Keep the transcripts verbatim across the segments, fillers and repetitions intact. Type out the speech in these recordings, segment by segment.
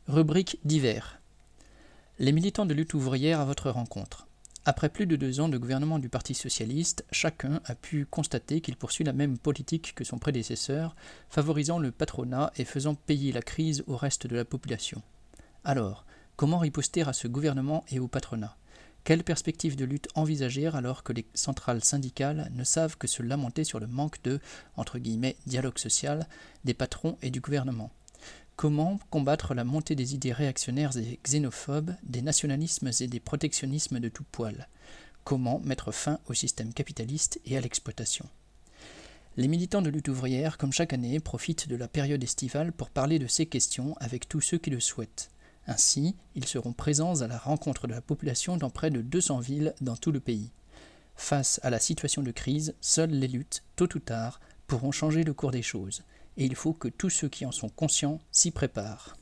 Rubrique divers. Les militants de lutte ouvrière à votre rencontre. Après plus de deux ans de gouvernement du Parti socialiste, chacun a pu constater qu'il poursuit la même politique que son prédécesseur, favorisant le patronat et faisant payer la crise au reste de la population. Alors, comment riposter à ce gouvernement et au patronat ? Quelle perspective de lutte envisager alors que les centrales syndicales ne savent que se lamenter sur le manque de entre guillemets, « dialogue social » des patrons et du gouvernement ? Comment combattre la montée des idées réactionnaires et xénophobes, des nationalismes et des protectionnismes de tout poil ? Comment mettre fin au système capitaliste et à l'exploitation ? Les militants de lutte ouvrière, comme chaque année, profitent de la période estivale pour parler de ces questions avec tous ceux qui le souhaitent. Ainsi, ils seront présents à la rencontre de la population dans près de deux cents villes dans tout le pays. Face à la situation de crise, seules les luttes, tôt ou tard, pourront changer le cours des choses. Et il faut que tous ceux qui en sont conscients s'y préparent.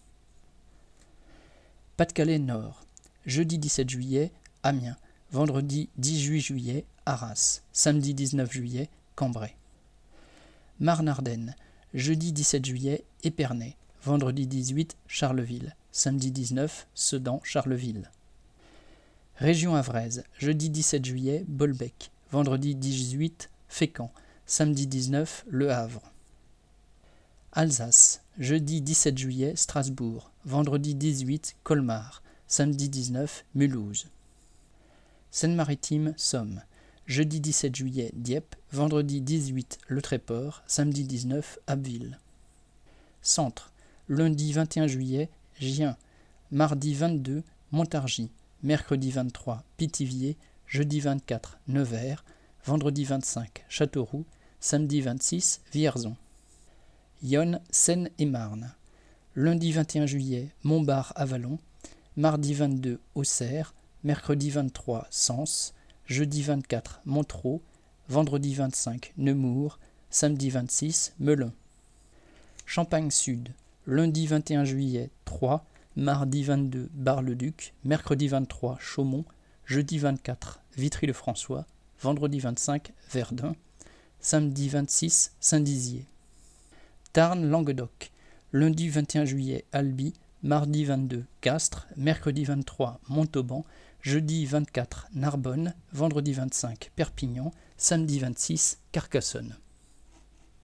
Pas-de-Calais Nord. Jeudi dix-sept juillet, Amiens. Vendredi dix-huit juillet, Arras. Samedi dix-neuf juillet, Cambrai. Marne-Ardenne. Jeudi dix-sept juillet, Épernay. Vendredi dix-huit, Charleville. Samedi dix-neuf, Sedan, Charleville. Région Havraise. Jeudi dix-sept juillet, Bolbec. Vendredi dix-huit, Fécamp. Samedi dix-neuf, Le Havre. Alsace. Jeudi dix-sept juillet, Strasbourg. Vendredi dix-huit, Colmar. Samedi dix-neuf, Mulhouse. Seine-Maritime, Somme. Jeudi dix-sept juillet, Dieppe. Vendredi dix-huit, Le Tréport. Samedi dix-neuf, Abbeville. Centre. Lundi vingt et un juillet, Gien. Mardi vingt-deux, Montargis. Mercredi vingt-trois, Pithiviers. Jeudi vingt-quatre, Nevers. Vendredi vingt-cinq, Châteauroux. Samedi vingt-six, Vierzon. Yonne, Seine-et-Marne. Lundi vingt et un juillet, Montbard-Avallon. Mardi vingt-deux, Auxerre. Mercredi vingt-trois, Sens. Jeudi vingt-quatre, Montereau. Vendredi vingt-cinq, Nemours. Samedi vingt-six, Melun. Champagne-Sud. Lundi vingt et un juillet, Troyes. Mardi vingt-deux, Bar-le-Duc. Mercredi vingt-trois, Chaumont. Jeudi vingt-quatre, Vitry-le-François. Vendredi vingt-cinq, Verdun. Samedi vingt-six, Saint-Dizier. Tarn-Languedoc. Lundi vingt et un juillet, Albi. Mardi vingt-deux, Castres. Mercredi vingt-trois, Montauban. Jeudi vingt-quatre, Narbonne. Vendredi vingt-cinq, Perpignan. Samedi vingt-six, Carcassonne.